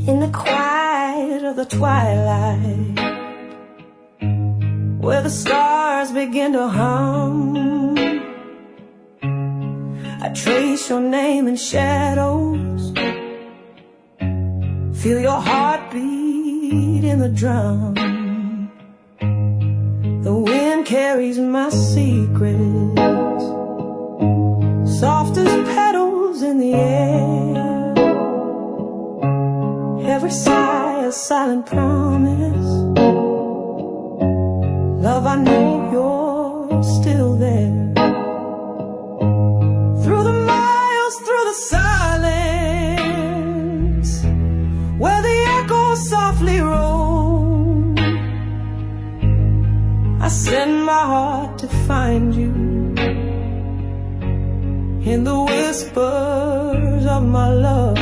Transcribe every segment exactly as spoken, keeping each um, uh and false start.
in the quiet of the twilight, where the stars begin to hum, I trace your name in shadows, feel your heartbeat in the drum. The wind carries my secrets, soft as petals in the air. Every sigh a silent promise. Love, I know you're still there. Through the miles, through the silence, where the echoes softly roam, I send my heart to find you in the whispers of my love.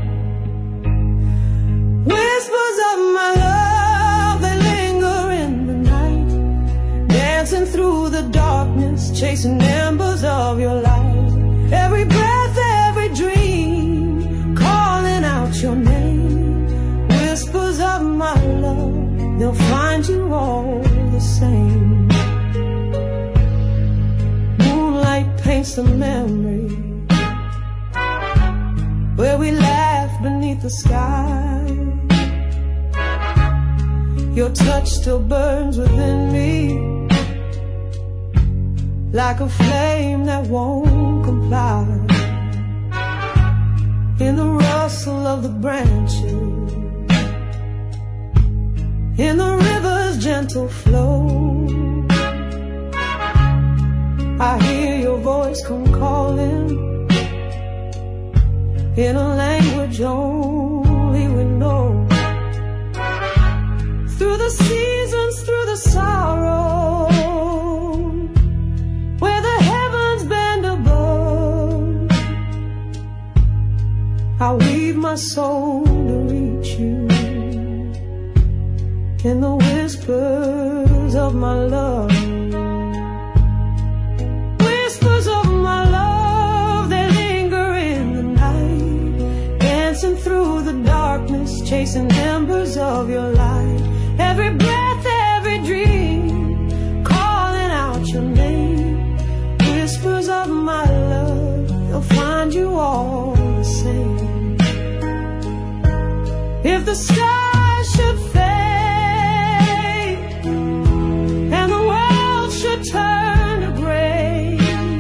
Whispers of my love, they linger in the night, dancing through the darkness, chasing embers of your light. Every breath, every dream, calling out your name. Whispers of my love, they'll find you all the same. Moonlight paints a memory where we laugh beneath the sky. Your touch still burns within me, like a flame that won't comply. In the rustle of the branches, in the river's gentle flow, I hear your voice come calling in a language only we know. Through the seasons, through the sorrow, where the heavens bend above, I weave my soul to reach you in the whispers of my love. Whispers of my love, they linger in the night, dancing through the darkness, chasing embers of your light. Every breath, every dream, calling out your name. Whispers of my love, they'll find you all the same. If the sky should fade and the world should turn to gray,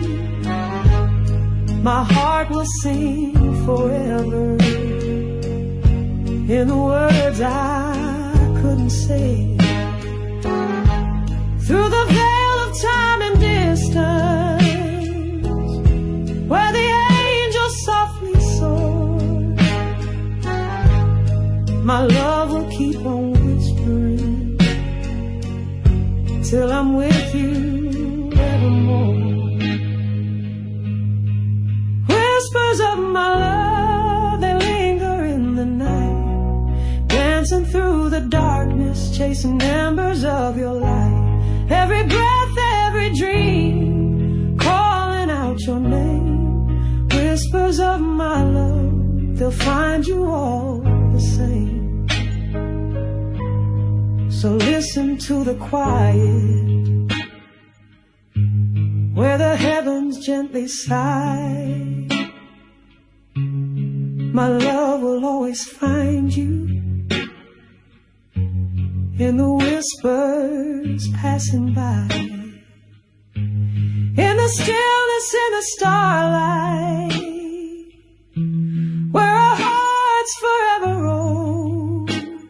my heart will sing forever in the words I couldn't say. Through the veil of time and distance, where the angels softly soar, my love will keep on whispering till I'm with you evermore. Whispers of my love, they linger in the night, dancing through the darkness, chasing embers of your light. Every breath, every dream, calling out your name. Whispers of my love, they'll find you all the same. So listen to the quiet, where the heavens gently sigh. My love will always find you in the whispers passing by, in the stillness, in the starlight, where our hearts forever roam.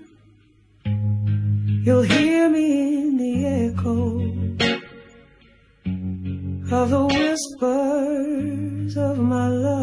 You'll hear me in the echo of the whispers of my love.